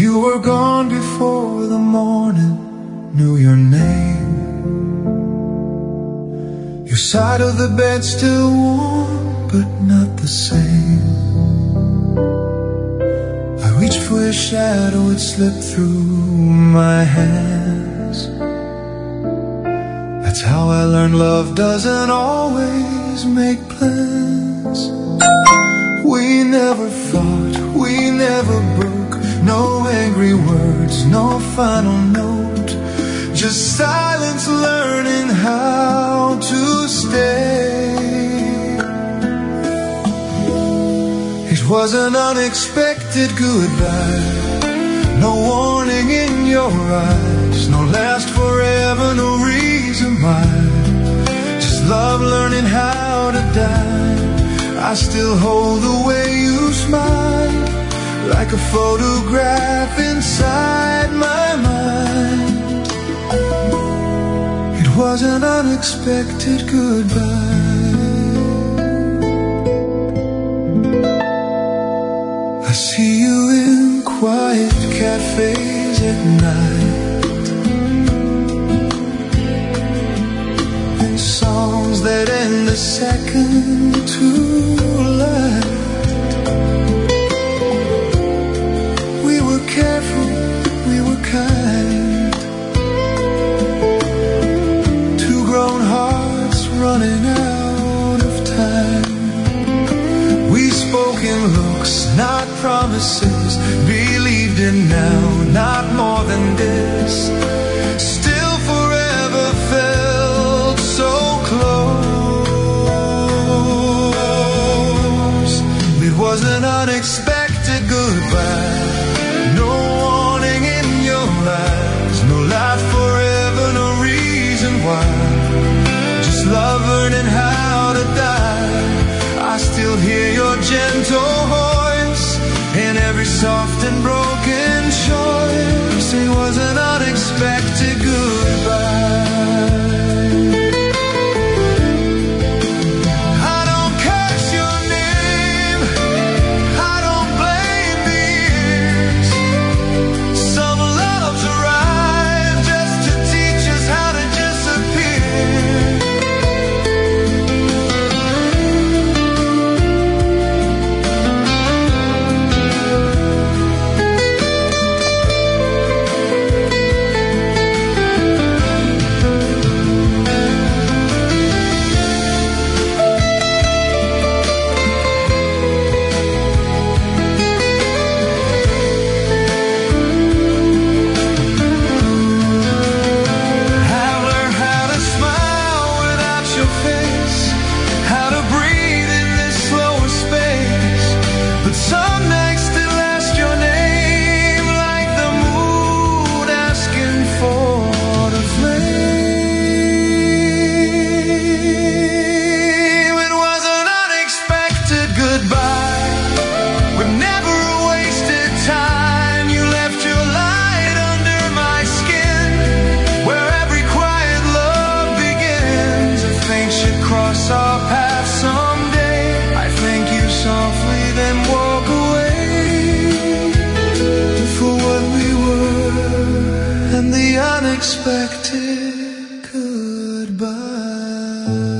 You were gone before the morning knew your name. Your side of the bed still warm, but not the same. I reached for your shadow, it slipped through my hands. That's how I learned love doesn't always make plans. We never fought, we never broke. No angry words, no final note. Just silence learning how to stay. It was an unexpected goodbye. No warning in your eyes. No last forever, no reason why. Just love learning how to die. I still hold the way you smile, like a photograph inside my mind. It was an unexpected goodbye. I see you in quiet cafes at night, and songs that end a second too late. We were careful, we were kind. Two grown hearts running out of time. We spoke in looks, not promises. Believed in now, not more than this. Still forever felt so close. It was an unexpected goodbye. No warning in your eyes. No life forever, no reason why. Just love learning how to die. I still hear your gentle voice in every soft and broken choice. It was an unexpected goodbye. I don't curse your name, I don't blame the years. Some loves arrive just to teach us how to disappear. Unexpected goodbye.